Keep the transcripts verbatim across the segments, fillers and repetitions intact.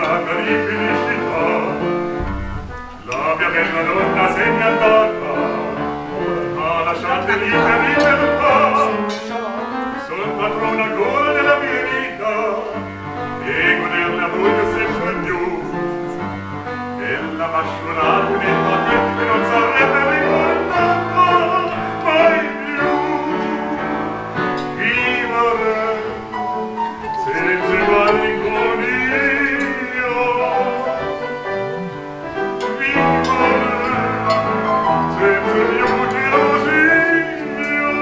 sacra di felicità. La mia bella donna se ne andata, ma lasciate libera libertà. Son padrona ancora della mia vita e goderla voglio sempre più. E la masciolata nel patente non sarebbe ricordata mai più. Vivere senza malinconia, vivere senza mio gelosia,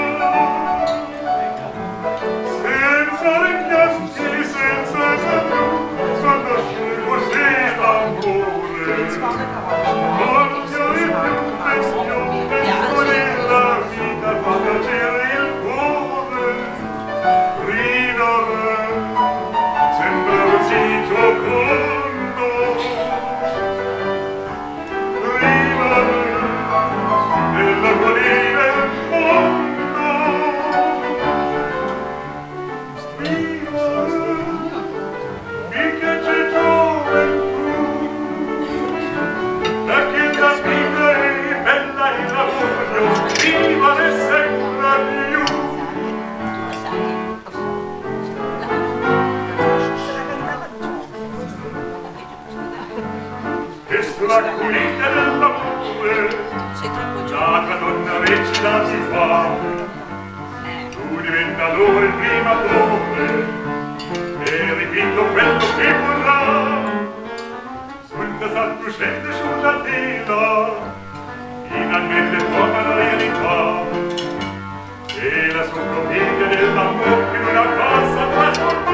senza rimpianti, senza tabù, conoscere così l'amore. Non piove più, non piove la vita fa piacere il cuore. Ridere sembra così giocondo, ridere nella colina del mondo, vivere finché c'è gioventù, perché la vita è bella e la voglio vivere sempre più. E sulla culita dell'amore la donna recita si fa, tu diventa loro il primo amore e ripito quello che vorrà. Sul casato scende sulla tela, finalmente torna la realtà e la sua commedia dell'amore che non ha passa trasformata.